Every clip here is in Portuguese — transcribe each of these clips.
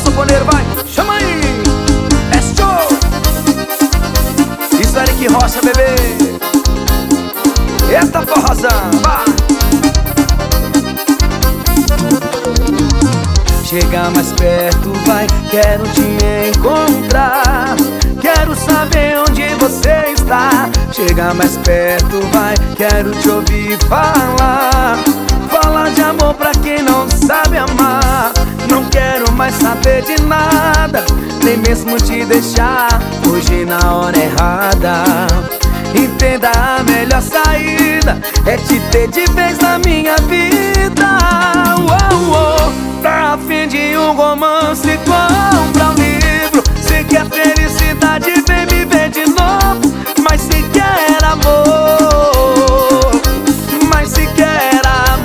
sanfoneiro, vai, chama aí. É show. Isso aí que rocha, bebê. Eita forrozão, vai. Chega mais perto, vai, quero te encontrar. Quero saber onde você está. Chega mais perto, vai, quero te ouvir falar. Falar de amor pra quem não sabe amar. Não quero mais saber de nada, nem mesmo te deixar fugir na hora errada. Entenda, a melhor saída é te ter de vez na minha vida. Tá a fim de um romance, compra um livro. Se quer felicidade, vem me ver de novo. Mas se quer amor, mas se quer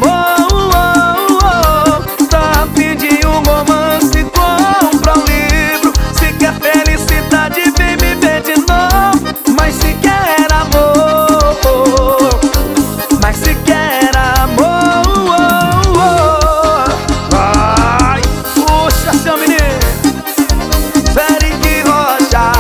amor, tá a fim de um romance, compra um livro. Se quer felicidade, vem me ver de novo. Mas se quer amor, mas se quer amor, vai, puxa seu menino, Eric Rocha.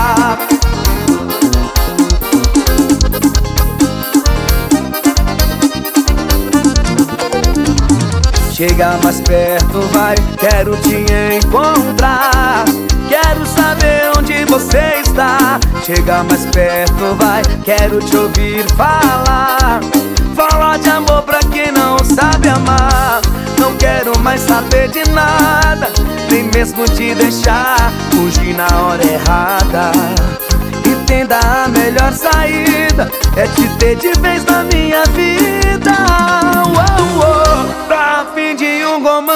Chega mais perto, vai, quero te encontrar. Quero saber onde você está. Chega mais perto, vai, quero te ouvir falar. Falar de amor pra quem não sabe amar. Não quero mais saber de nada, nem mesmo te deixar fugir na hora errada. Entenda, a melhor saída é te ter de vez na minha vida. Tá a fim de um romance,